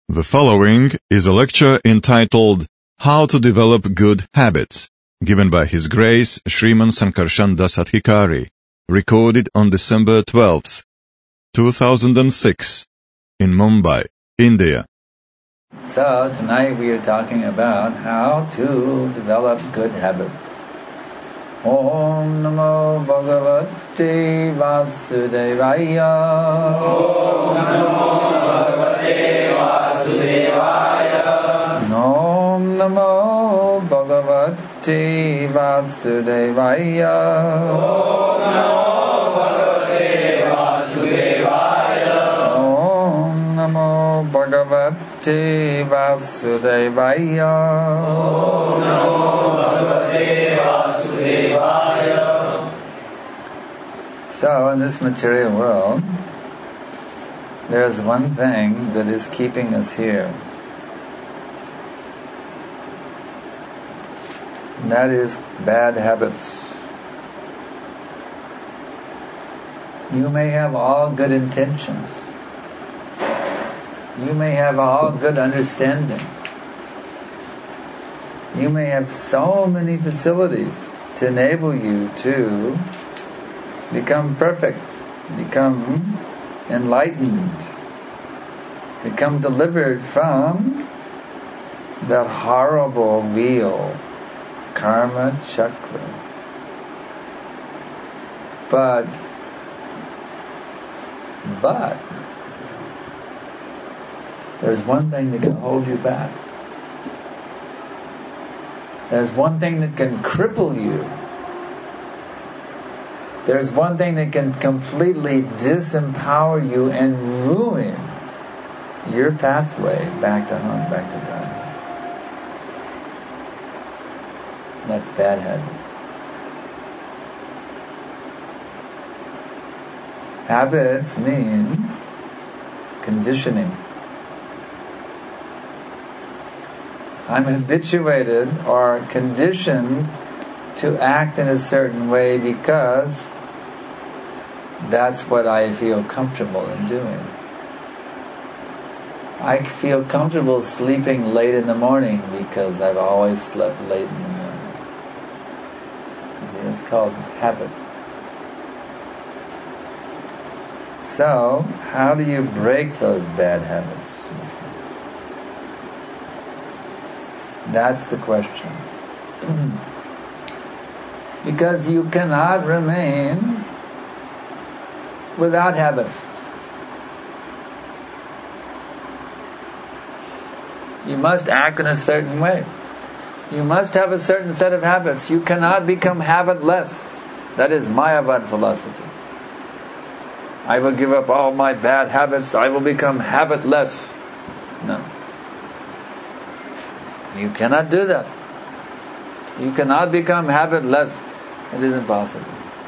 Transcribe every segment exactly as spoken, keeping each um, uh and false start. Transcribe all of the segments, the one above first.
The following is a lecture entitled How to Develop Good Habits, given by His Grace Sriman Sankarshan Das Adhikari, recorded on December twelfth, two thousand six, in Mumbai, India. So tonight we are talking about how to develop good habits. Om Namo Bhagavate Vasudevaya. Om Namo Bhagavate Vasudevaya. Om Namo Bhagavate Vasudevaya. Om Namo Bhagavate Vasudevaya. Om Namo Bhagavate Vasudevaya. Om Namo Bhagavate Vasudevaya. So in this material world, there is one thing that is keeping us here. And that is bad habits. You may have all good intentions. You may have all good understanding. You may have so many facilities to enable you to become perfect, become enlightened, become delivered from that horrible wheel, karma chakra. But, but, there's one thing that can hold you back. There's one thing that can cripple you. There's one thing that can completely disempower you and ruin your pathway back to home, back to God. And that's bad habits. Habits means conditioning. I'm habituated or conditioned to act in a certain way because that's what I feel comfortable in doing. I feel comfortable sleeping late in the morning because I've always slept late in the morning. It's called habit. So, how do you break those bad habits? That's the question. Because you cannot remain without habit. You must act in a certain way. You must have a certain set of habits. You cannot become habitless. That is Mayavad philosophy. I will give up all my bad habits. I will become habitless. No. You cannot do that. You cannot become habitless. It is impossible.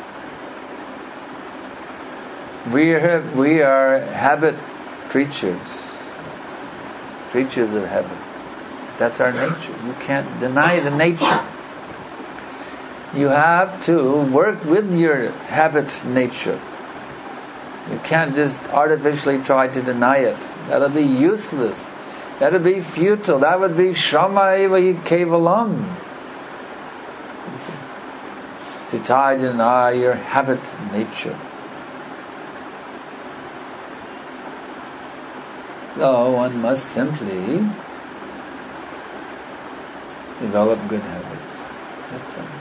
We are, we are habit creatures. Creatures of habit. That's our nature. You can't deny the nature. You have to work with your habit nature. You can't just artificially try to deny it. That'll be useless. That would be futile. That would be Shama eva hi kevalam. To try to deny your habit nature. So one must simply develop good habits. That's all.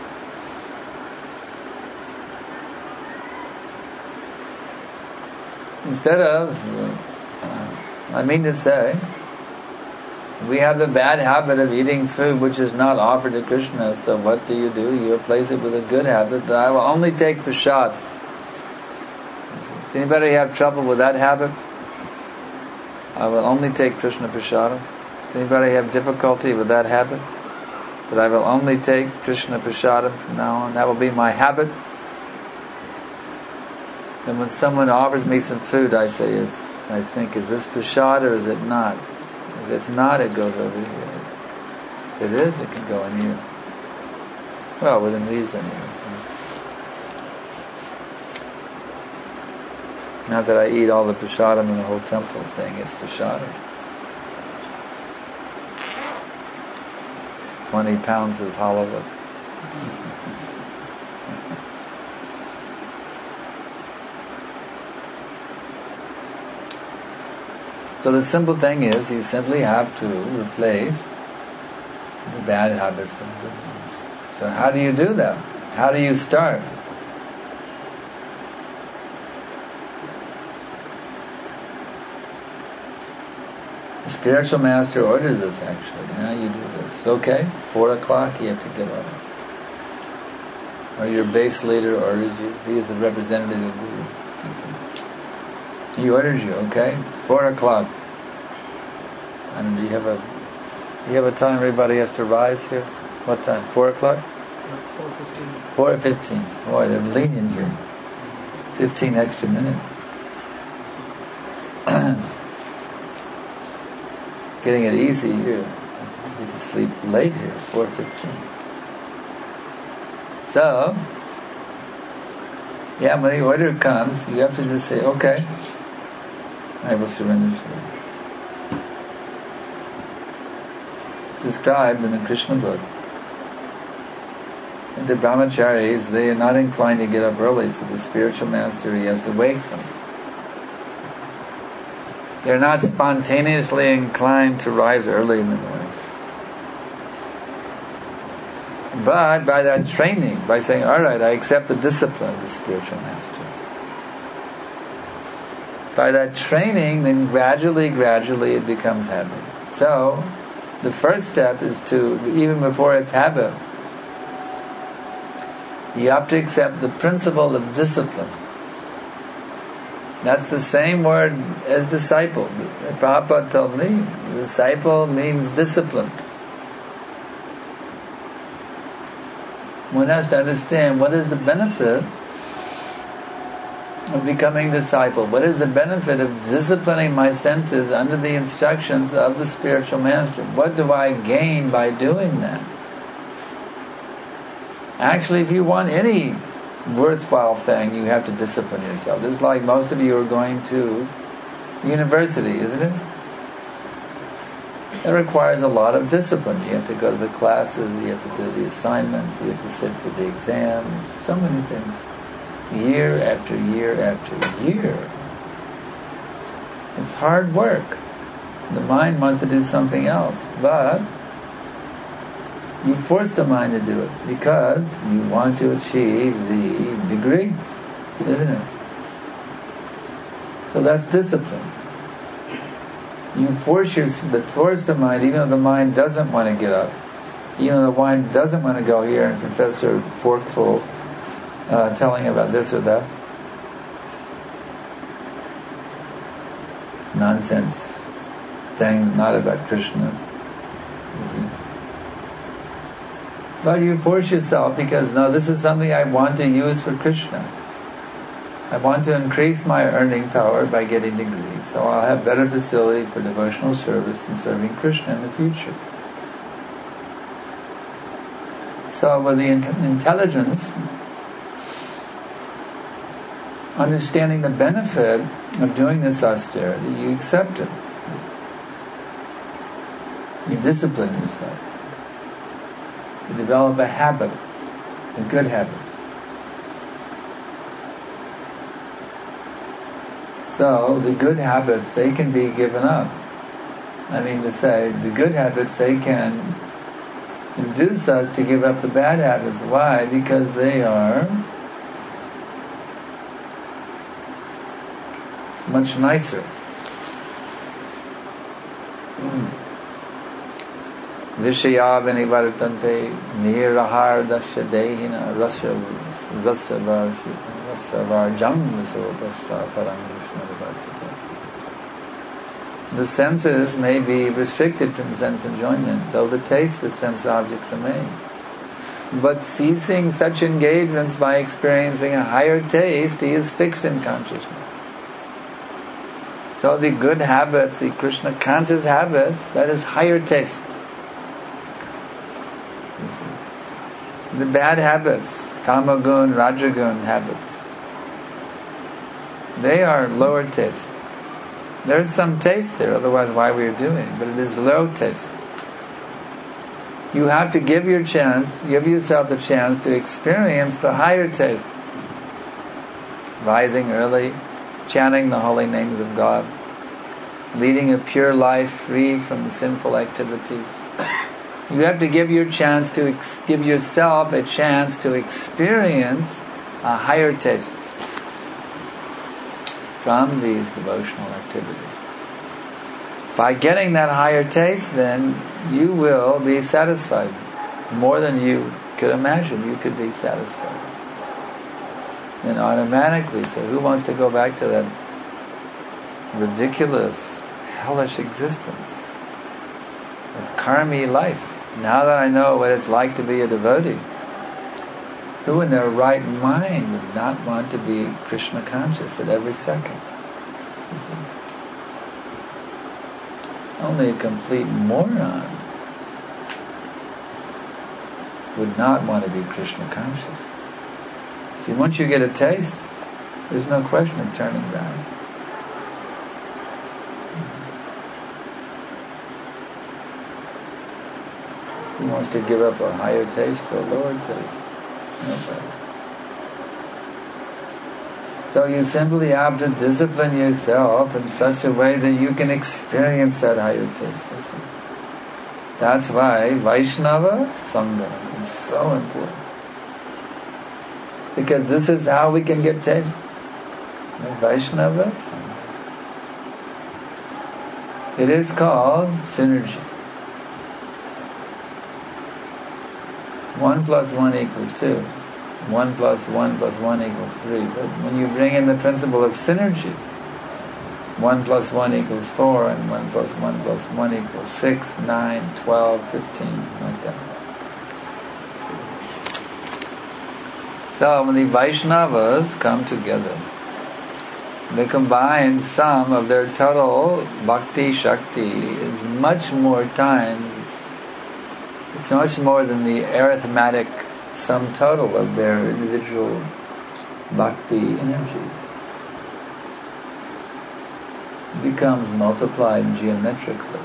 Instead of, uh, I mean to say, we have the bad habit of eating food which is not offered to Krishna. So what do you do? You replace it with a good habit that I will only take prasad. Does anybody have trouble with that habit? I will only take Krishna prasadam. Does anybody have difficulty with that habit? That I will only take Krishna prasadam from now on. That will be my habit. And when someone offers me some food, I say, is, I think, is this prasad or is it not? If it's not, it goes over here. If it is, it can go in here. Well, within reason. Not that I eat all the prasadam in the whole temple saying it's prasadam. twenty pounds of halava. So the simple thing is, you simply have to replace the bad habits with good ones. So how do you do that? How do you start? The spiritual master orders us actually. Now you do this. Okay, four o'clock you have to get up. Or your base leader orders you. He is the representative of Guru. He orders you, okay? Four o'clock. And do you have a do you have a time everybody has to rise here? What time? Four o'clock? Four fifteen. Four fifteen. Boy, they're lenient here. Fifteen extra minutes. Getting it easy here. You get to sleep late here. Four fifteen. So, yeah, when the order comes, you have to just say, okay, I will surrender to you. It's described in the Krishna book. And the brahmacharis, they are not inclined to get up early, so the spiritual master, he has to wake them. They're not spontaneously inclined to rise early in the morning. But by that training, by saying, all right, I accept the discipline of the spiritual master. By that training, then gradually, gradually it becomes habit. So, the first step is to, even before it's habit, you have to accept the principle of discipline. That's the same word as disciple. The Prabhupada told me, disciple means discipline. One has to understand what is the benefit of becoming disciple. What is the benefit of disciplining my senses under the instructions of the spiritual master? What do I gain by doing that? Actually, if you want any worthwhile thing, you have to discipline yourself. It's like most of you are going to university, isn't it? It requires a lot of discipline. You have to go to the classes, you have to do the assignments, you have to sit for the exams, so many things. Year after year after year. It's hard work. The mind wants to do something else, but you force the mind to do it because you want to achieve the degree, isn't it? So that's discipline. You force your, force the mind, even though the mind doesn't want to get up, even though the mind doesn't want to go here and Professor Forkful uh, telling about this or that. Nonsense, things not about Krishna. You see? But you force yourself because, no, this is something I want to use for Krishna. I want to increase my earning power by getting degrees, so I'll have better facility for devotional service and serving Krishna in the future. So with the in- intelligence, understanding the benefit of doing this austerity, you accept it. You discipline yourself. You develop a habit, a good habit. So the good habits, they can be given up. I mean to say, the good habits, they can induce us to give up the bad habits. Why? Because they are much nicer. Vishaya vinivartante nirahar dasya dehina rasya rasavar rasavar jamvasopasya param vishnavartata. The senses may be restricted from sense enjoyment, though the taste with sense objects remain. But ceasing such engagements by experiencing a higher taste, he is fixed in consciousness. So the good habits, the Krishna conscious habits, that is higher taste. The bad habits, tamagun, rajagun habits, they are lower taste. There's some taste there, otherwise why we are doing it, but it is low taste. You have to give your chance, give yourself the chance to experience the higher taste. Rising early, chanting the holy names of God, leading a pure life free from sinful activities. You have to give your chance to ex- give yourself a chance to experience a higher taste from these devotional activities. By getting that higher taste, then you will be satisfied more than you could imagine. You could be satisfied, and automatically. So, who wants to go back to that ridiculous, hellish existence of karmi life? Now that I know what it's like to be a devotee, who in their right mind would not want to be Krishna conscious at every second? Only a complete moron would not want to be Krishna conscious. See, once you get a taste, there's no question of turning back. Who wants to give up a higher taste for a lower taste? Nobody. So you simply have to discipline yourself in such a way that you can experience that higher taste. That's why Vaishnava Sangha is so important. Because this is how we can get taste. Vaishnava Sangha. It is called synergy. One plus one equals two. One plus one plus one equals three. But when you bring in the principle of synergy, one plus one equals four, and one plus one plus one equals six, nine, twelve, fifteen, like that. So when the Vaishnavas come together, they combine some of their total bhakti shakti is much more times. It's much more than the arithmetic sum total of their individual bhakti energies. It becomes multiplied geometrically.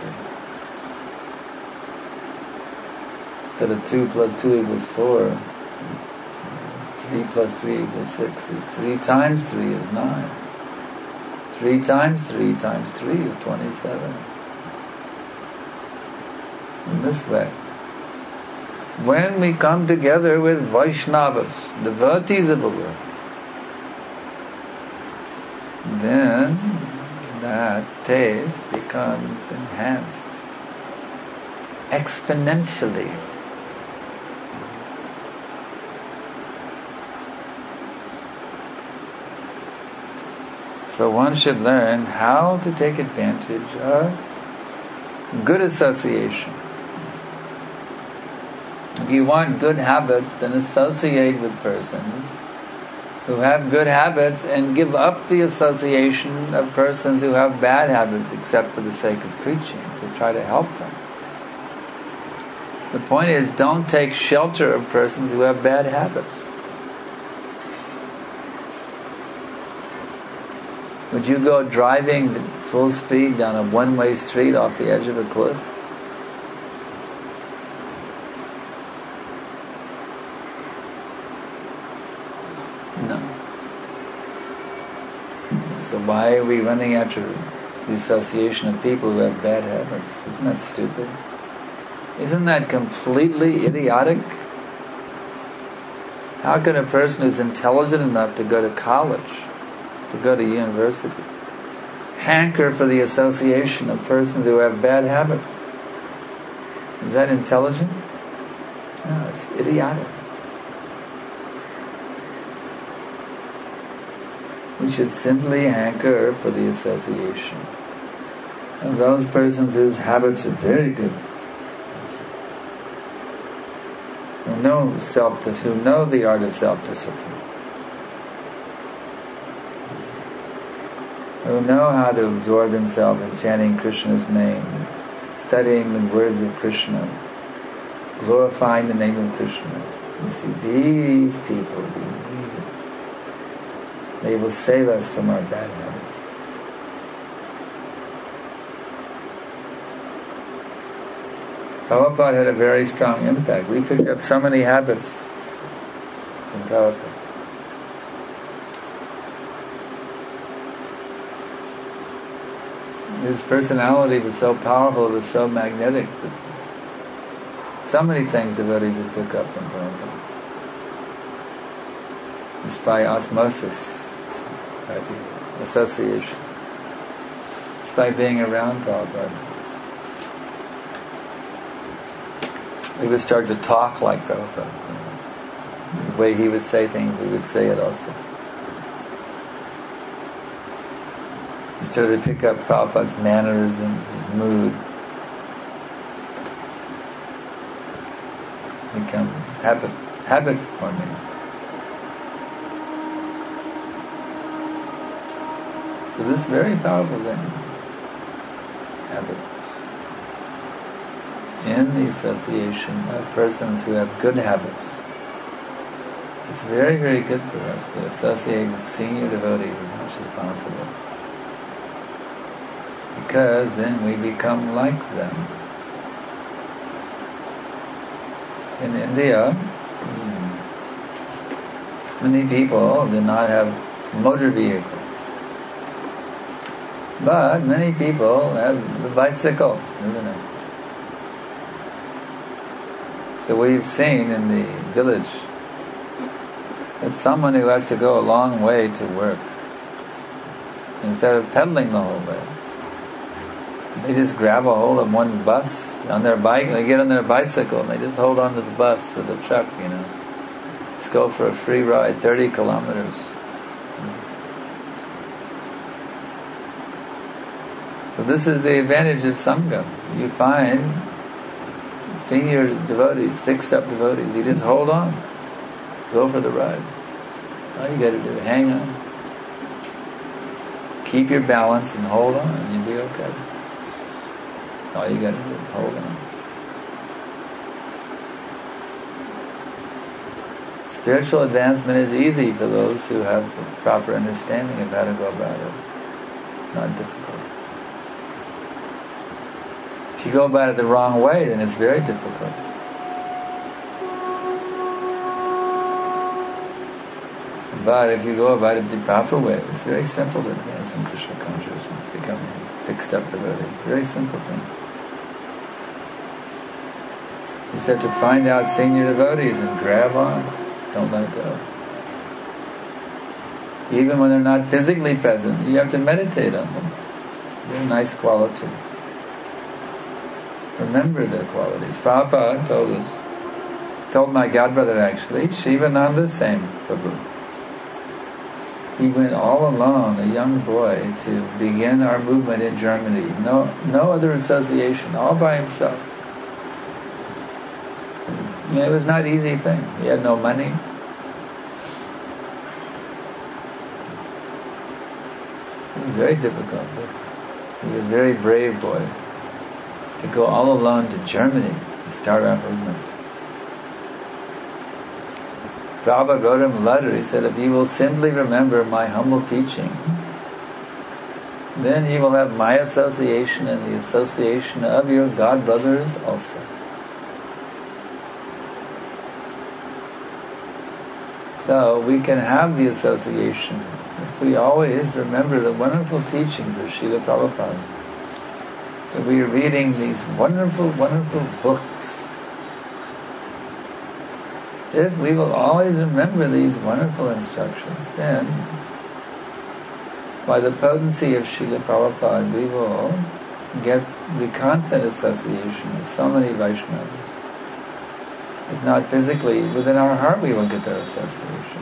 That a two plus two equals four, three plus three equals six, is three times three is nine. Three times three times three is twenty-seven. In this way, when we come together with Vaishnavas, devotees of the Lord, then that taste becomes enhanced exponentially. So one should learn how to take advantage of good association. If you want good habits, then associate with persons who have good habits and give up the association of persons who have bad habits except for the sake of preaching, to try to help them. The point is, don't take shelter of persons who have bad habits. Would you go driving full speed down a one-way street off the edge of a cliff? No. So why are we running after the association of people who have bad habits? Isn't that stupid? Isn't that completely idiotic? How can a person who's intelligent enough to go to college, to go to university, hanker for the association of persons who have bad habits? Is that intelligent? No, it's idiotic. We should simply hanker for the association of those persons whose habits are very good, who know self, who know the art of self-discipline, who know how to absorb themselves in chanting Krishna's name, studying the words of Krishna, glorifying the name of Krishna. You see, these people, they will save us from our bad habits. Prabhupada had a very strong impact. We picked up so many habits from Prabhupada. His personality was so powerful, it was so magnetic that so many things devotees would pick up from Prabhupada. It's by osmosis, by the association. It's by being around Prabhupada. We would start to talk like Prabhupada. The way he would say things, we would say it also. We started to pick up Prabhupada's mannerisms, his mood. Become habit, habit forming. So this is very powerful thing. Habit. In the association of persons who have good habits. It's very, very good for us to associate with senior devotees as much as possible. Because then we become like them. In India, many people do not have motor vehicle. But many people have the bicycle, isn't it? So we've seen in the village that someone who has to go a long way to work, instead of pedaling the whole way, they just grab a hold of one bus on their bike, they get on their bicycle and they just hold on to the bus or the truck, you know. Just go for a free ride, thirty kilometers. So this is the advantage of Sangha. You find senior devotees, fixed up devotees, you just hold on. Go for the ride. All you got to do, hang on. Keep your balance and hold on and you'll be okay. All you got to do is hold on. Spiritual advancement is easy for those who have the proper understanding of how to go about it. Not difficult. If you go about it the wrong way, then it's very difficult. But if you go about it the proper way, it's very simple to advance in Krishna consciousness, become fixed up devotee. Very simple thing. You just have to find out senior devotees and grab on. Don't let go. Even when they're not physically present, you have to meditate on them. They're nice qualities. Remember their qualities. Prabhupada told us, told my godbrother actually, Shivananda same Prabhu. He went all alone, a young boy, to begin our movement in Germany. No, no other association, all by himself. And it was not an easy thing. He had no money. It was very difficult, but he was a very brave boy to go all alone to Germany to start our movement. Prabhupada wrote him a letter. He said, if you will simply remember my humble teaching, then you will have my association and the association of your god brothers also. So we can have the association if we always remember the wonderful teachings of Srila Prabhupada. That we are reading these wonderful, wonderful books. If we will always remember these wonderful instructions, then by the potency of Srila Prabhupada, we will get the constant association of so many Vaishnavas. If not physically, within our heart we will get their association.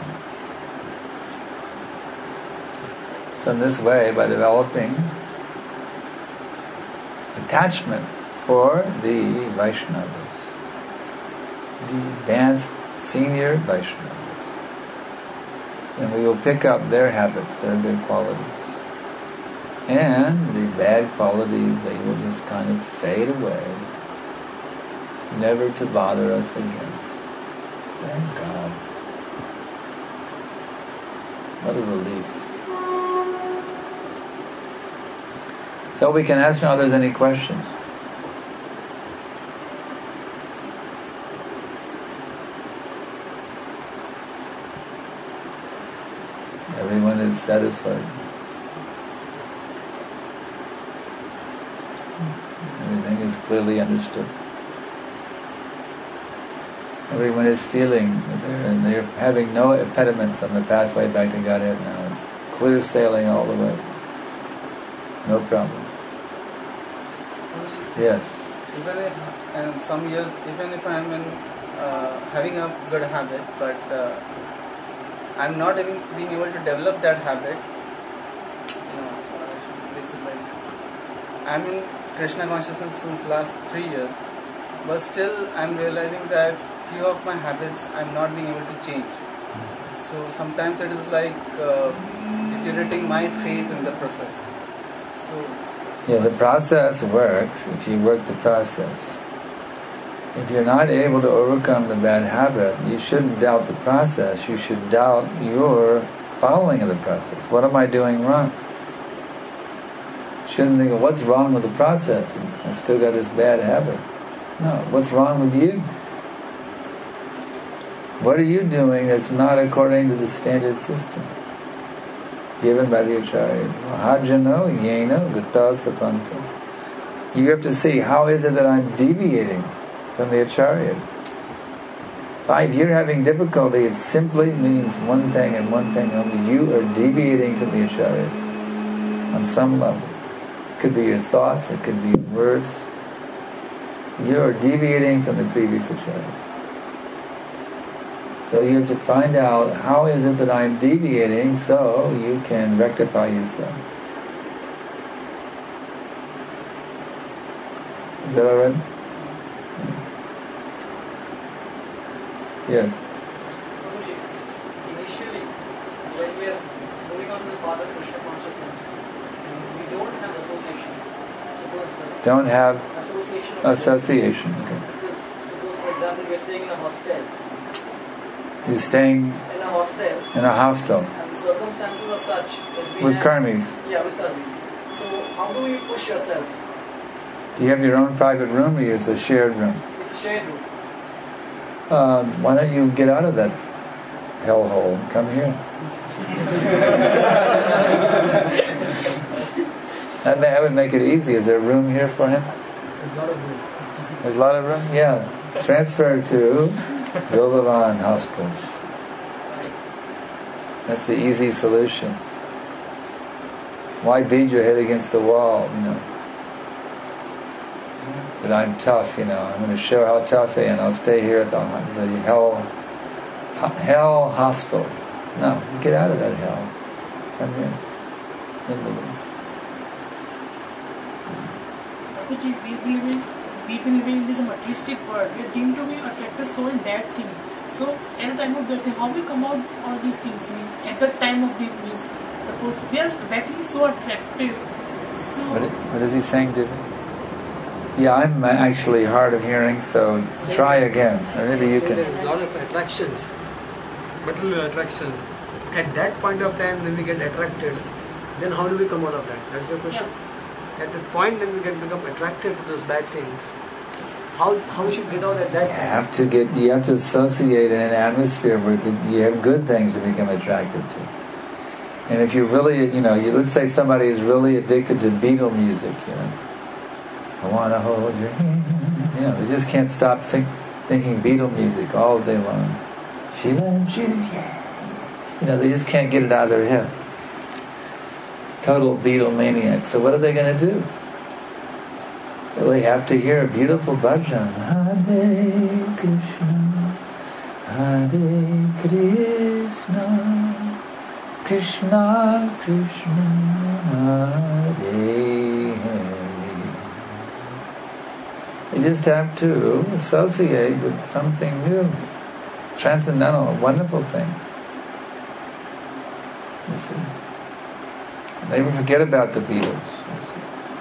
So in this way, by developing attachment for the Vaishnavas, the advanced senior Vaishnavas, then we will pick up their habits, their good qualities. And the bad qualities, they will just kind of fade away, never to bother us again. Thank God. What a relief. So we can ask now if there's any questions. satisfied. Everything is clearly understood. Everyone is feeling that they're, and they're having no impediments on the pathway back to Godhead now. It's clear sailing all the way. No problem. Yes. Even if, and some years, even if I'm in, uh, having a good habit, but uh, I'm not even being able to develop that habit. No, uh, it's like I'm in Krishna consciousness since last three years, but still I'm realizing that few of my habits I'm not being able to change. So sometimes it is like uh, deteriorating my faith in the process. So yeah, the process works if you work the process. If you're not able to overcome the bad habit, you shouldn't doubt the process. You should doubt your following of the process. What am I doing wrong? Shouldn't think of what's wrong with the process. I still got this bad habit. No, what's wrong with you? What are you doing that's not according to the standard system given by the acharyas? Mahajano yena gata sapanta. You have to see, how is it that I'm deviating from the acharyas? If you're having difficulty, it simply means one thing and one thing only. You are deviating from the acharyas on some level. It could be your thoughts, it could be your words. You're deviating from the previous acharya. So you have to find out, how is it that I'm deviating, so you can rectify yourself. Is that alright? Yes. Initially, when we are moving on to the path of Krishna consciousness, we don't have association. Suppose the Don't have association. Of association. Okay. Because suppose, for example, we are staying in a hostel. You're staying in a hostel. In a hostel. And the circumstances are such that we with have, karmis. Yeah, with karmis. So how do you push yourself? Do you have your own private room, or is it a shared room? It's a shared room. Um, why don't you get out of that hellhole and come here? that, that would make it easy. Is there a room here for him? There's a lot of room. There's a lot of room? Yeah. Transfer to Yogavan Hospital. That's the easy solution. Why beat your head against the wall, you know? But I'm tough, you know. I'm going to show how tough I am. I'll stay here at the, the hell, hell hostel. No, get out of that hell. Come here. We believe in, we believe in this materialistic world. We are deemed to be attracted so in that thing. So at the time of that thing, how we come out all these things? I mean, at the time of the means, suppose we are that is so attractive. So what, what is he saying, David? Yeah, I'm actually hard of hearing, so try again. Or maybe you can. There's a lot of attractions, material attractions. At that point of time, when we get attracted, then how do we come out of that? That's the question. Yeah. At the point when we get become attracted to those bad things, how how we should get out at that? You have to get. You have to associate in an atmosphere where the, you have good things to become attracted to. And if you really, you know, you, let's say somebody is really addicted to Beatle music, you know. I want to hold your hand. You know, they just can't stop think, thinking Beatle music all day long. She loves you, yeah. You know, they just can't get it out of their head. Total Beatle maniac. So what are they going to do? Well, they have to hear a beautiful bhajan. Hare Krishna, Hare Krishna, Krishna Krishna, Hare Hare. You just have to associate with something new, transcendental, a wonderful thing. You see, never forget about the Beatles. You see.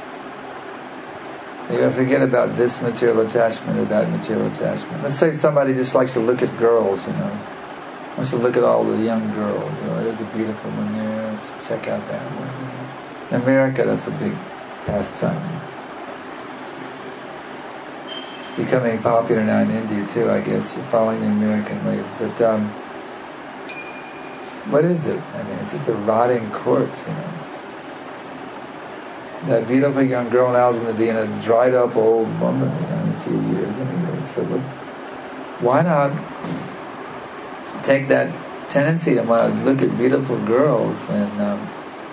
Never forget about this material attachment or that material attachment. Let's say somebody just likes to look at girls, you know, wants to look at all the young girls. You know, there's a beautiful one there. Let's check out that one. In America, that's a big pastime. Becoming popular now in India too, I guess. You're following the American ways. But um, what is it? I mean, it's just a rotting corpse, you know. That beautiful young girl now is going to be in a dried up old woman, you know, in a few years anyway. So why not take that tendency to want to look at beautiful girls and um,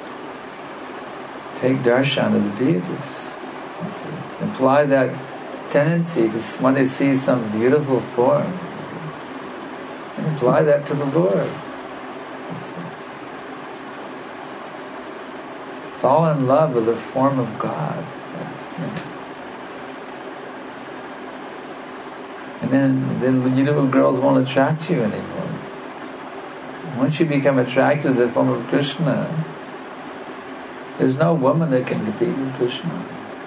take darshan of the deities? Apply that tendency to want to see some beautiful form and apply that to the Lord. Fall in love with the form of God. And then, then the beautiful girls won't attract you anymore. Once you become attracted to the form of Krishna, there's no woman that can compete with Krishna.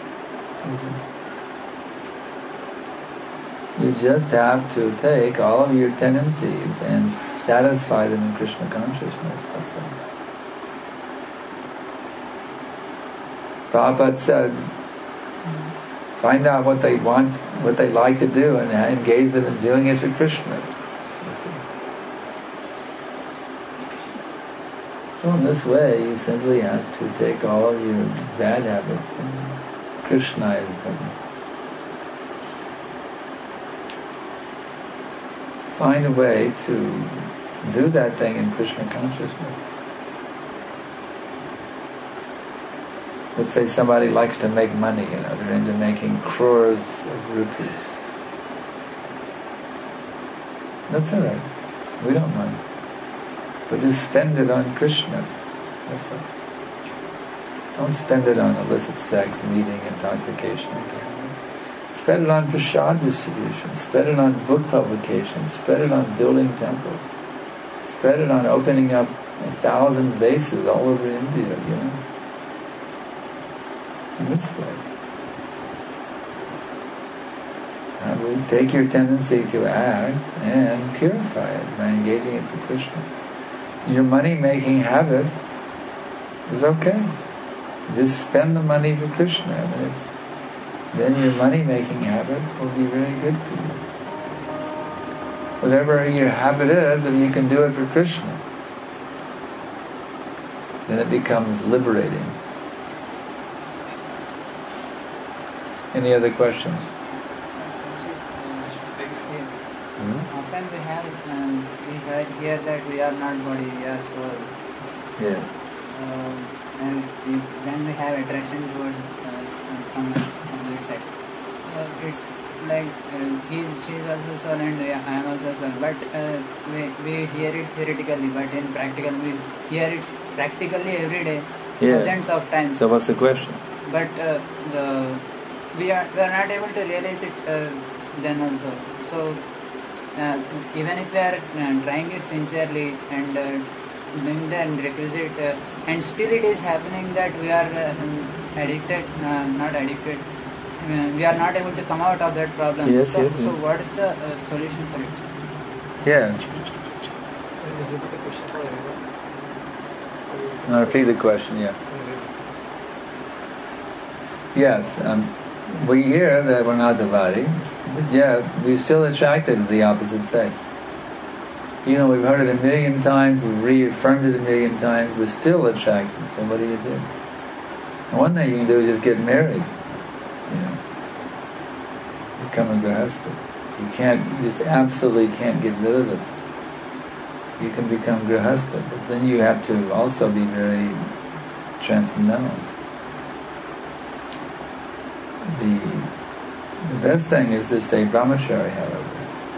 You just have to take all of your tendencies and satisfy them in Krishna consciousness. That's all. Prabhupada said, find out what they want, what they like to do, and engage them in doing it for Krishna. So in this way, you simply have to take all of your bad habits and Krishnaize them. Find a way to do that thing in Krishna consciousness. Let's say somebody likes to make money, you know, they're into making crores of rupees. That's all right. We don't mind. But just spend it on Krishna. That's all. Don't spend it on illicit sex, meeting, intoxication, again. Spend it on prasad distribution. Spend it on book publication. Spend it on building temples. Spend it on opening up a thousand bases all over India, you know. In this way. Now we take your tendency to act and purify it by engaging it for Krishna. Your money-making habit is okay. Just spend the money for Krishna, and it's, then your money-making habit will be very good for you. Whatever your habit is, if you can do it for Krishna, then it becomes liberating. Any other questions? Mm-hmm. Often we have, um, we heard here that we are not body, we are soul. Yeah. So, and we, when we have attraction towards uh, some opposite sex, uh, it's like uh, he, she is also soul and I am also soul. But uh, we, we hear it theoretically, but in practical we hear it practically every day, Yeah. thousands of times. So what's the question? But uh, the we are we are not able to realize it uh, then also. So uh, even if we are uh, trying it sincerely and uh, doing the requisite, uh, and still it is happening that we are uh, addicted, uh, not addicted. Uh, we are not able to come out of that problem. Yes, so, yes, so yes. what is the uh, solution for it? Yeah. Just repeat the question for everyone. Now repeat the question, yeah. Yes, um, we hear that we're not the body, but yet we're still attracted to the opposite sex. You know, we've heard it a million times, we've reaffirmed it a million times, we're still attracted. So what do you do? And one thing you can do is just get married. You know, become a grihastha. You can't, you just absolutely can't get rid of it. You can become grihastha, but then you have to also be very transcendental. The the best thing is to stay brahmachari, however.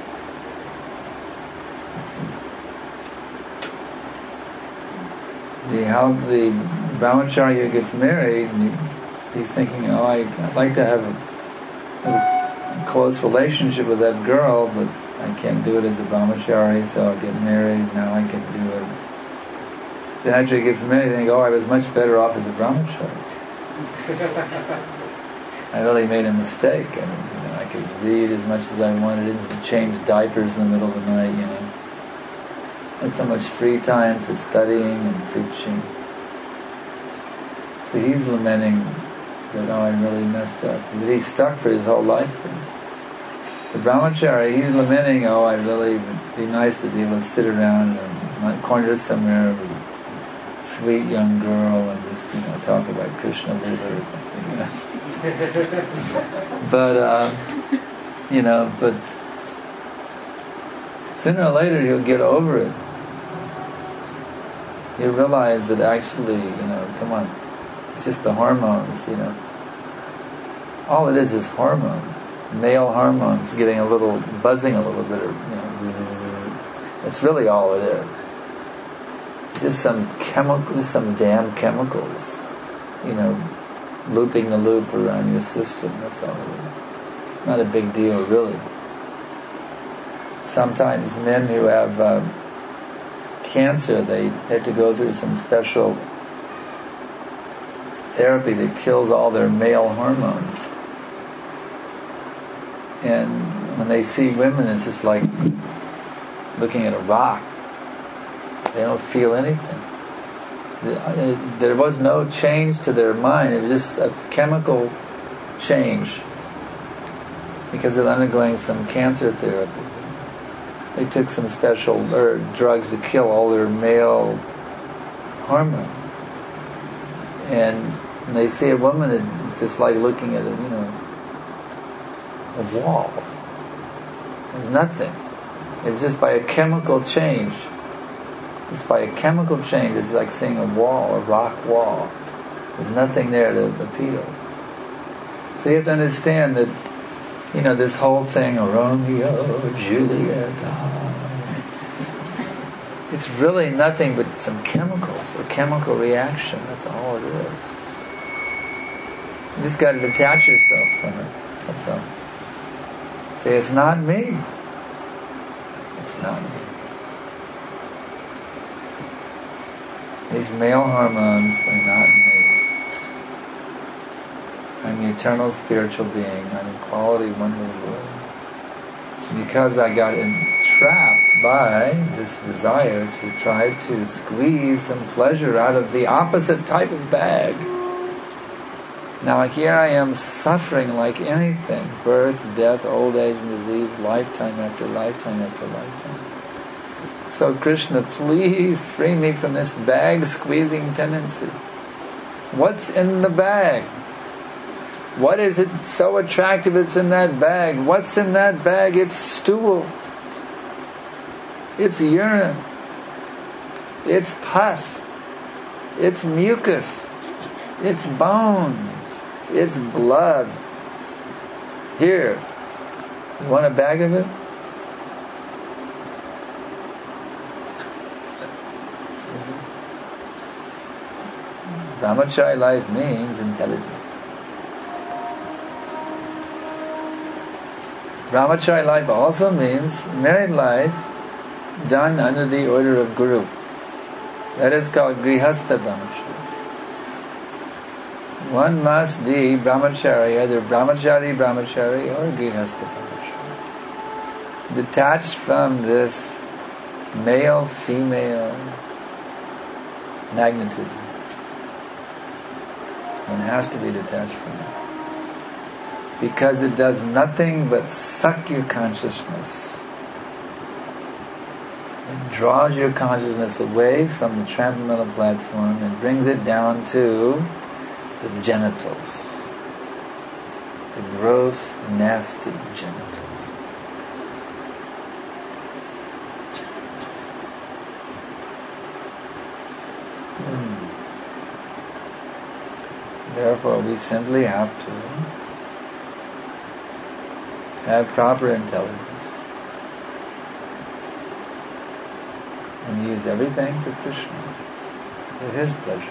The how the brahmachari who gets married, he's thinking, oh, I, I'd like to have a, a close relationship with that girl, but I can't do it as a brahmachari, so I'll get married, now I can do it. Then after he gets married, they think, oh, I was much better off as a brahmachari. I really made a mistake. I mean, you know, I could read as much as I wanted, didn't change diapers in the middle of the night, you know. Had so much free time for studying and preaching. So he's lamenting that, oh, I really messed up. But he's stuck for his whole life. The brahmachari, he's lamenting, oh, I really, would be nice to be able to sit around and might corner somewhere with a sweet young girl and just, you know, talk about Krishna Lila or something, you know. But, uh, you know, but sooner or later he'll get over it. He'll realize that actually, you know, come on, it's just the hormones, you know. All it is is hormones. Male hormones getting a little, buzzing a little bit, or, you know, zzz. It's really all it is. It's just some chemical, some damn chemicals, you know, looping the loop around your system. That's all it is. Not a big deal, really. Sometimes men who have uh, cancer, they have to go through some special therapy that kills all their male hormones. And when they see women, it's just like looking at a rock. They don't feel anything. There was no change to their mind. It was just a chemical change because they're undergoing some cancer therapy. They took some special er, drugs to kill all their male hormone. And when they see a woman, it's just like looking at a, you know, a wall. There's nothing. It's just by a chemical change. It's by a chemical change. It's like seeing a wall, a rock wall. There's nothing there to appeal. So you have to understand that, you know, this whole thing, Romeo, Juliet, oh, it's really nothing but some chemicals, a chemical reaction. That's all it is. You just got to detach yourself from it. That's all. Say, it's not me. It's not me. These male hormones are not me. I'm the eternal spiritual being. I'm in quality one with the Lord. Because I got entrapped by this desire to try to squeeze some pleasure out of the opposite type of bag. Now here I am suffering like anything. Birth, death, old age and disease, lifetime after lifetime after lifetime. So Krishna, please free me from this bag squeezing tendency. What's in the bag? What is it so attractive it's in that bag? What's in that bag? It's stool. It's urine. It's pus. It's mucus. It's bones. It's blood. Here. You want a bag of it? Brahmacharya life means intelligence. Brahmacharya life also means married life done under the order of Guru. That is called Grihastha Brahmacharya. One must be Brahmachari, either Brahmachari, Brahmachari or Grihastha Brahmachari. Detached from this male-female magnetism. One has to be detached from it. Because it does nothing but suck your consciousness. It draws your consciousness away from the transcendental platform and brings it down to the genitals. The gross, nasty genitals. Therefore, we simply have to have proper intelligence and use everything for Krishna, for His pleasure.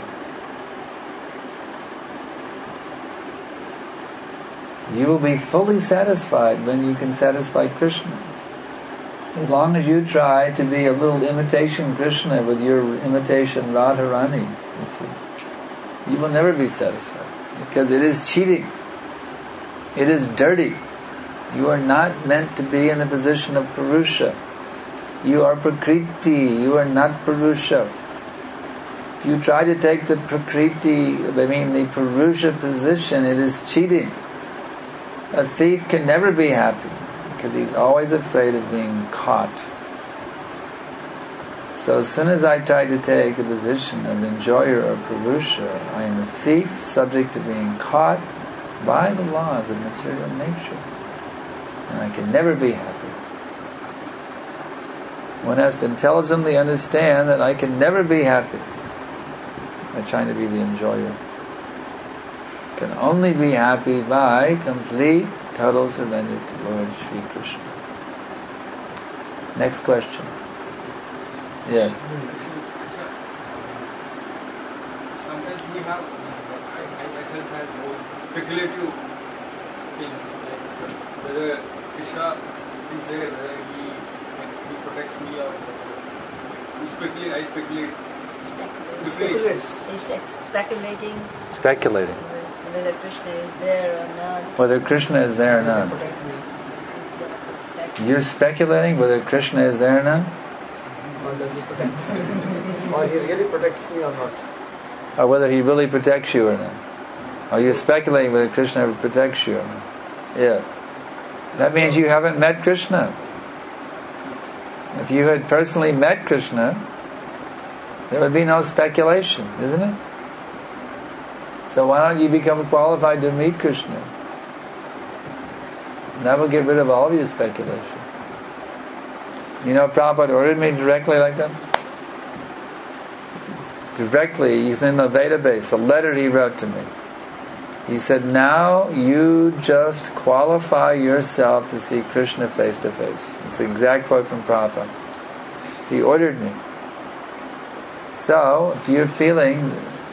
You will be fully satisfied when you can satisfy Krishna. As long as you try to be a little imitation Krishna with your imitation Radharani, you see, you will never be satisfied. Because it is cheating. It is dirty. You are not meant to be in the position of Purusha. You are Prakriti. You are not Purusha. If you try to take the Prakriti, I mean the Purusha position, it is cheating. A thief can never be happy because he's always afraid of being caught. So as soon as I try to take the position of enjoyer or purusha, I am a thief subject to being caught by the laws of material nature. And I can never be happy. One has to intelligently understand that I can never be happy by trying to be the enjoyer. I can only be happy by complete, total surrender to Lord Sri Krishna. Next question. Yeah. Sometimes we have, I, I myself have more speculative thing, like whether Krishna is there, whether he, he protects me or we speculate, I speculate. Speculate. It's speculating. Speculating. Whether Krishna is there or not. Whether Krishna is there or not. You're speculating whether Krishna is there or not? Or does he protect me? Or he really protects me or not? Or whether he really protects you or not? Or you're speculating whether Krishna ever protects you or not? Yeah. That means you haven't met Krishna. If you had personally met Krishna, there would be no speculation, isn't it? So why don't you become qualified to meet Krishna? That will get rid of all of your speculation. You know, Prabhupada ordered me directly like that. Directly, he's in the database, a letter he wrote to me. He said, now you just qualify yourself to see Krishna face to face. It's the exact quote from Prabhupada. He ordered me. So, if you're feeling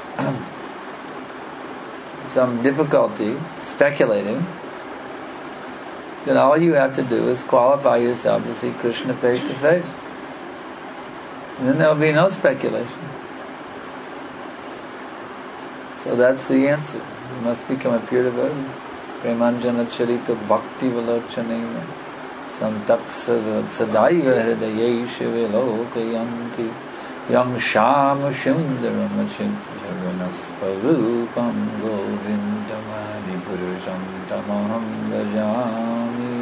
some difficulty speculating, then all you have to do is qualify yourself to see Krishna face to face. And then there will be no speculation. So that's the answer. You must become a pure devotee. Premanjana charita bhakti valochanena santaksa sadaiva hridaya shive lokayanti yang sham shundaram jaganas-parupam govindamani purusham tamaham bhajami.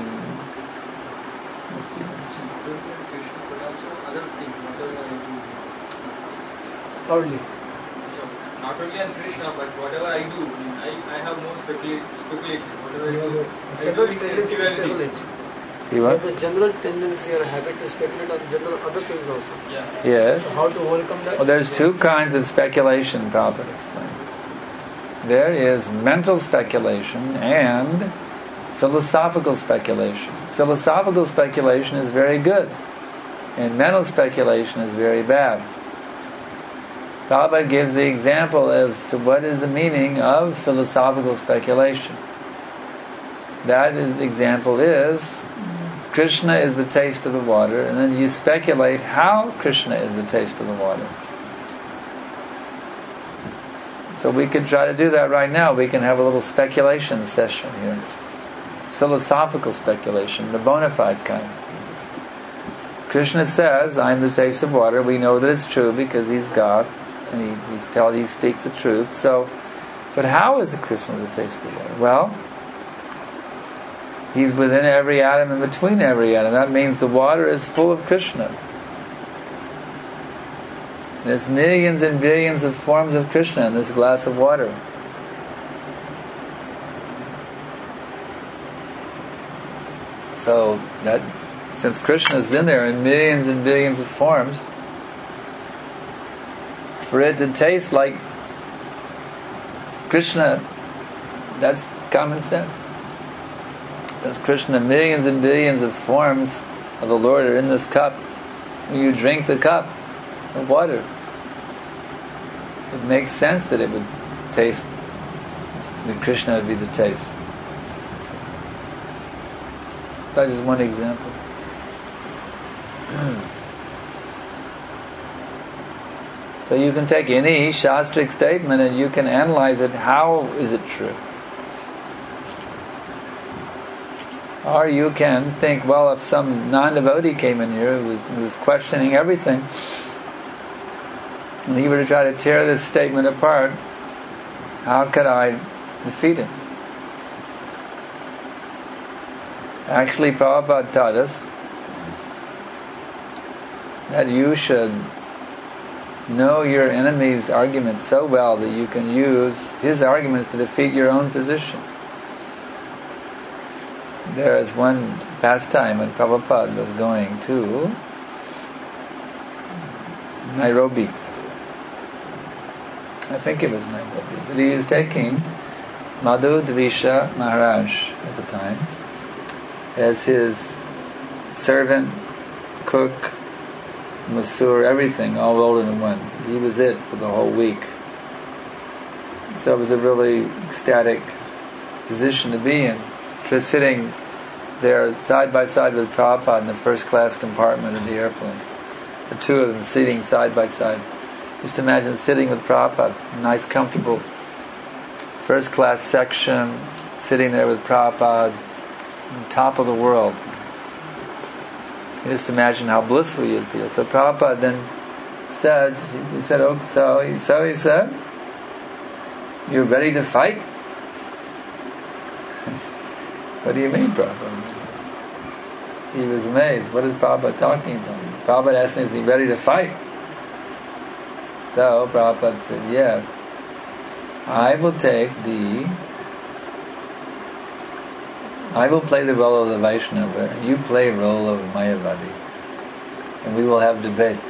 Loudly. Not only on Krishna, but whatever I do, I, I have more specula- speculation. Whatever I do, I do General it tendency to individually. speculate. You what? There's a general tendency or habit to speculate on general other things also. Yeah. Yes. So how to overcome that? Well, there's two kinds of speculation, Prabhupada explained. There is mental speculation and philosophical speculation. Philosophical speculation is very good, and mental speculation is very bad. Prabhupada gives the example as to what is the meaning of philosophical speculation. That is, the example is, Krishna is the taste of the water, and then you speculate how Krishna is the taste of the water. So we could try to do that right now. We can have a little speculation session here. Philosophical speculation, the bona fide kind. Krishna says, I'm the taste of water. We know that it's true because he's God, and he, he's tell, he speaks the truth. So, but how is Krishna the taste of the water? Well, he's within every atom and between every atom. That means the water is full of Krishna. There's millions and billions of forms of Krishna in this glass of water. So that, since Krishna is in there in millions and billions of forms, for it to taste like Krishna, that's common sense. Since Krishna, millions and billions of forms of the Lord are in this cup, when you drink the cup of water, it makes sense that it would taste, that Krishna would be the taste. That's just one example. So you can take any Shastric statement and you can analyze it. How is it true? Or you can think, well, if some non-devotee came in here who was, who was questioning everything, and he were to try to tear this statement apart, how could I defeat him? Actually, Prabhupada taught us that you should know your enemy's arguments so well that you can use his arguments to defeat your own position. There is one pastime when Prabhupada was going to Nairobi. I think it was Nairobi. But he was taking Madhu Dvisha Maharaj at the time as his servant, cook, masseur, everything, all rolled into one. He was it for the whole week. So it was a really ecstatic position to be in. Just sitting there side by side with Prabhupada in the first class compartment of the airplane. The two of them sitting side by side. Just imagine sitting with Prabhupada, nice comfortable first class section, sitting there with Prabhupada, on top of the world. You just imagine how blissful you'd feel. So Prabhupada then said, he said, oh, so, so he said, you're ready to fight? What do you mean, Prabhupada? He was amazed. What is Prabhupada talking about? Prabhupada asked him, is he ready to fight? So Prabhupada said, yes. I will take the I will play the role of the Vaishnava and you play the role of Mayavadi. And we will have debate.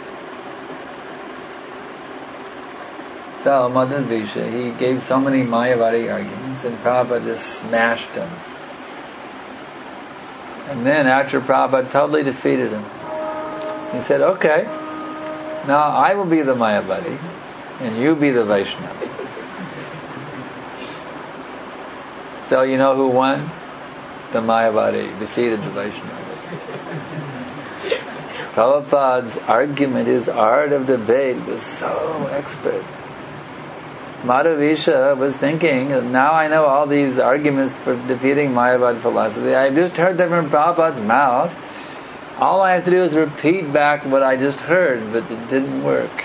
So Madhu Dvisha, he gave so many Mayavadi arguments and Prabhupada just smashed him. And then after Prabhupada totally defeated him, he said, okay, now I will be the Mayavadi and you be the Vaishnava. So you know who won? The Mayavadi defeated the Vaishnava. Prabhupada's argument, his art of debate was so expert. Madhu Dvisha was thinking, now I know all these arguments for defeating Mayavadi philosophy. I just heard them from Prabhupada's mouth. All I have to do is repeat back what I just heard, but it didn't work.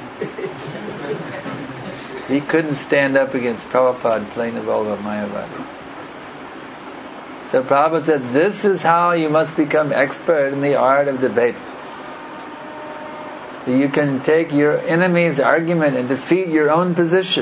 He couldn't stand up against Prabhupada playing the role of Mayavadi. So Prabhupada said, this is how you must become expert in the art of debate. You can take your enemy's argument and defeat your own position.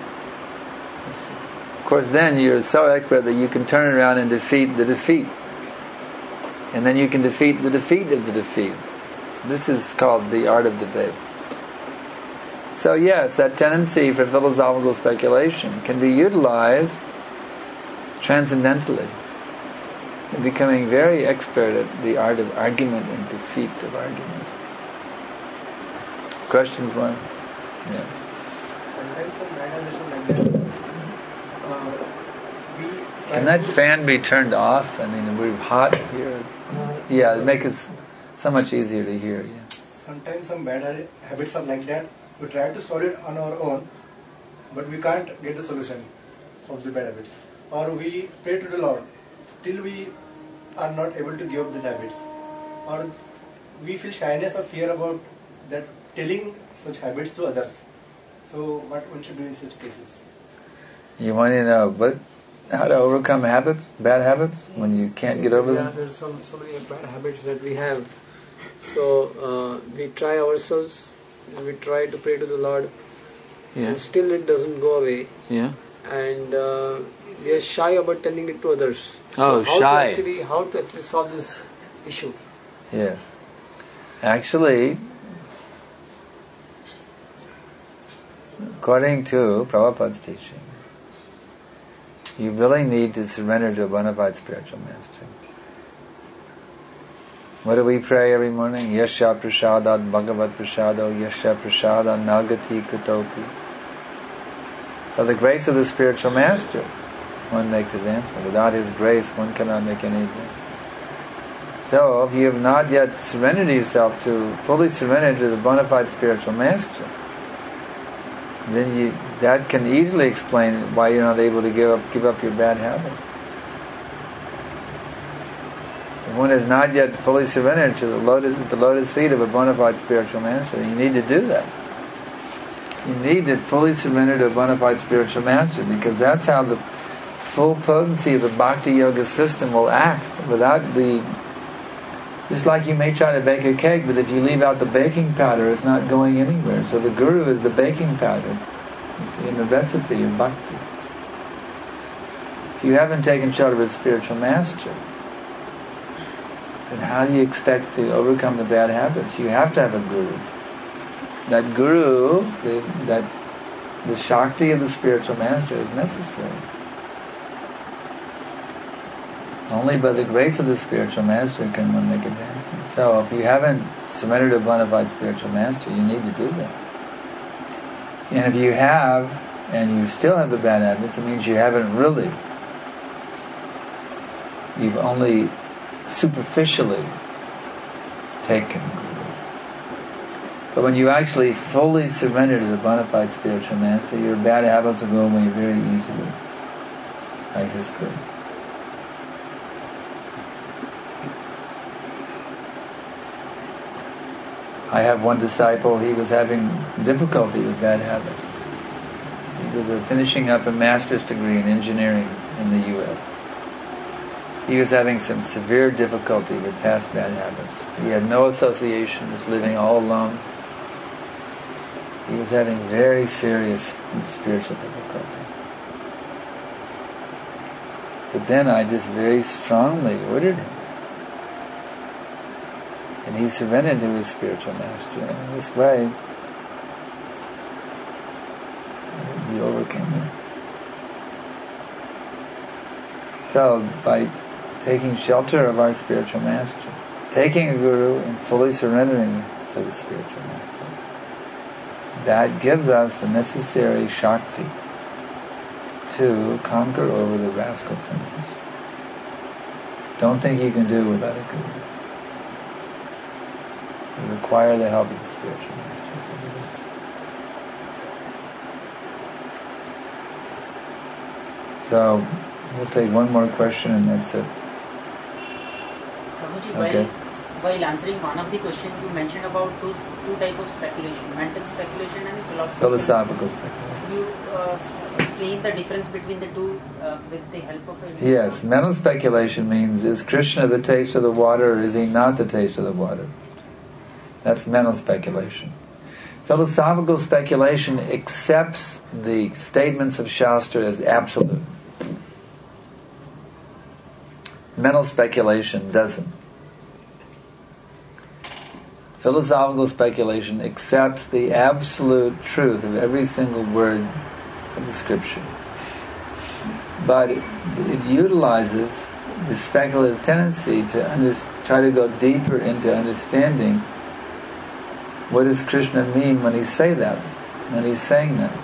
Of course, then you're so expert that you can turn around and defeat the defeat. And then you can defeat the defeat of the defeat. This is called the art of debate. So yes, that tendency for philosophical speculation can be utilized transcendentally. And becoming very expert at the art of argument and defeat of argument. Questions, one? Yeah. Sometimes some bad habits are like that. Uh, we Can that fan be turned off? I mean, we're hot here. Uh, Yeah, it'd make it so much easier to hear. Yeah. Sometimes some bad habits are like that. We try to solve it on our own, but we can't get the solution of the bad habits. Or we pray to the Lord, still we are not able to give up the habits. Or we feel shyness or fear about that telling such habits to others. So what one should do in such cases? You want to know what, how to overcome habits, bad habits, when you can't get over yeah, them? there's some, so many bad habits that we have. So uh, we try ourselves, and we try to pray to the Lord, Yeah. and still it doesn't go away. Yeah. And uh, we are shy about telling it to others. Oh, so how shy. To actually, how to actually solve this issue? Yes. Actually, according to Prabhupada's teaching, you really need to surrender to a bona fide spiritual master. What do we pray every morning? Yasya prasadat bhagavat prasado yasya prasada nagati kutopi. By the grace of the spiritual master, one makes advancement. Without his grace, one cannot make any advancement. So, if you have not yet surrendered yourself to, fully surrendered to the bona fide spiritual master, then you, that can easily explain why you're not able to give up, give up your bad habit. If one is not yet fully surrendered to the lotus, the lotus feet of a bona fide spiritual master, you need to do that. You need to fully surrender to a bona fide spiritual master, because that's how the full potency of the Bhakti Yoga system will act. Without the Just like you may try to bake a cake, but if you leave out the baking powder, it's not going anywhere. So the guru is the baking powder, you see, in the recipe of bhakti. If you haven't taken shelter of a spiritual master, then how do you expect to overcome the bad habits? You have to have a guru. That guru, the, that the Shakti of the spiritual master is necessary. Only by the grace of the spiritual master can one make advancement. So if you haven't surrendered to a bona fide spiritual master, you need to do that. And if you have, and you still have the bad habits, it means you haven't really. You've only superficially taken guru. But when you actually fully surrender to the bona fide spiritual master, your bad habits will go away very easily by his grace. I have one disciple, he was having difficulty with bad habits. He was uh, finishing up a master's degree in engineering in the U S He was having some severe difficulty with past bad habits. He had no association, was living all alone. He was having very serious spiritual difficulty. But then I just very strongly ordered him. And he surrendered to his spiritual master. And in this way, he overcame it. So, by taking shelter of our spiritual master, taking a guru and fully surrendering to the spiritual master, that gives us the necessary Shakti to conquer over the rascal senses. Don't think you can do it without a guru. You require the help of the spiritual master. So, we'll take one more question and that's it. Prabhuji, okay. while, while answering one of the questions, you mentioned about two, two types of speculation, mental speculation and philosophical, philosophical speculation. You uh, explain the difference between the two uh, with the help of a... Yes, mental speculation means, is Krishna the taste of the water or is he not the taste of the water? That's mental speculation. Philosophical speculation accepts the statements of Shastra as absolute. Mental speculation doesn't. Philosophical speculation accepts the absolute truth of every single word of the scripture. But it, it utilizes the speculative tendency to under, try to go deeper into understanding what does Krishna mean when he say that, when he's saying that.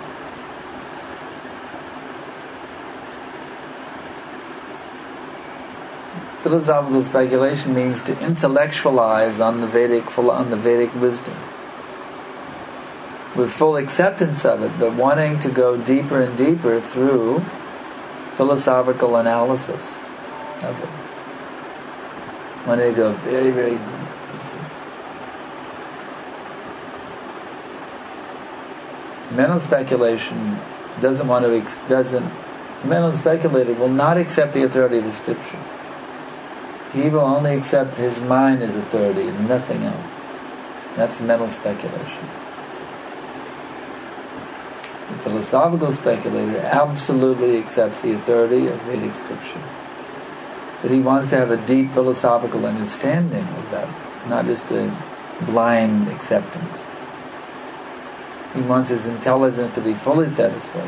Philosophical speculation means to intellectualize on the Vedic, on the Vedic wisdom, with full acceptance of it, but wanting to go deeper and deeper through philosophical analysis of it. Wanting to go very, very deep. Mental speculation doesn't want to, doesn't, mental speculator will not accept the authority of the scripture. He will only accept his mind as authority and nothing else. That's mental speculation. The philosophical speculator absolutely accepts the authority of Vedic scripture. But he wants to have a deep philosophical understanding of that, not just a blind acceptance. He wants his intelligence to be fully satisfied,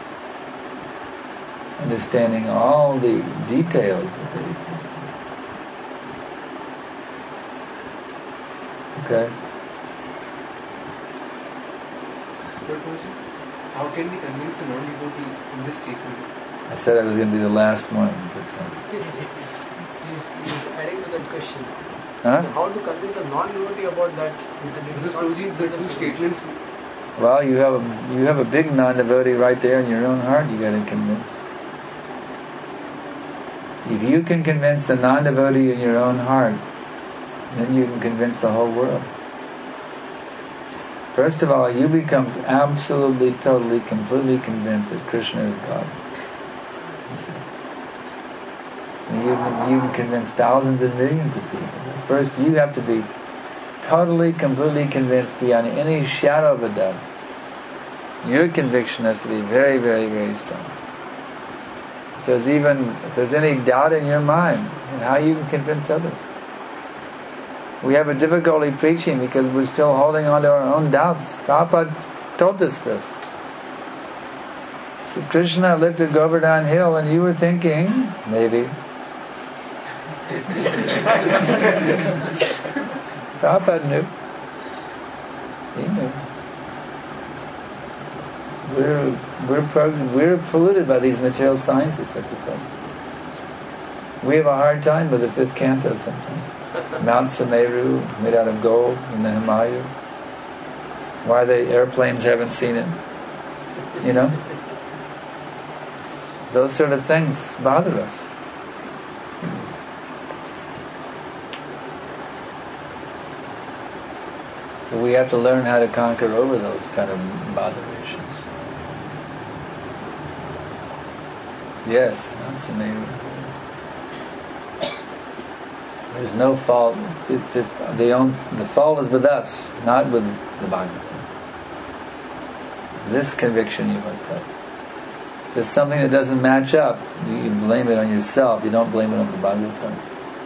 understanding all the details of Vedic wisdom. Okay. How can we convince a non-devotee in this statement? I said I was going to be the last one. He's, he's adding to that question. Huh? How to convince a non-devotee about that? Because Prabhuji, the two statements. Well, you have a you have a big non-devotee right there in your own heart. You got to convince. If you can convince the non-devotee in your own heart, then you can convince the whole world. First of all, you become absolutely, totally, completely convinced that Krishna is God. You can, you can convince thousands and millions of people. First, you have to be totally, completely convinced beyond any shadow of a doubt. Your conviction has to be very, very, very strong. If there's even, if there's any doubt in your mind, then how you can convince others? We have a difficulty preaching because we're still holding on to our own doubts. Prabhupada told us this. So Krishna lifted Govardhan Hill and you were thinking, maybe. Prabhupada knew. He knew. We're we're pro- we're polluted by these material sciences. That's the problem. We have a hard time with the fifth canto sometimes. Mount Sumeru made out of gold in the Himalaya. Why the airplanes haven't seen it? You know, those sort of things bother us. So we have to learn how to conquer over those kind of botherations. Yes, Mount Sumeru. There's no fault. It's, it's the, own, the fault is with us, not with the Bhagavatam. This conviction you must have. If there's something that doesn't match up, you blame it on yourself. You don't blame it on the Bhagavatam.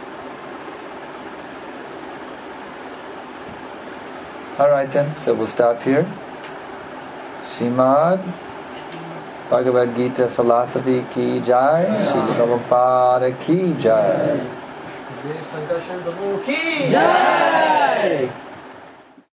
All right then, so we'll stop here. Srimad Bhagavad Gita Philosophy Ki Jai, Srila Prabhupada Ki Jai. Sankarshan Prabhu Ki Jai!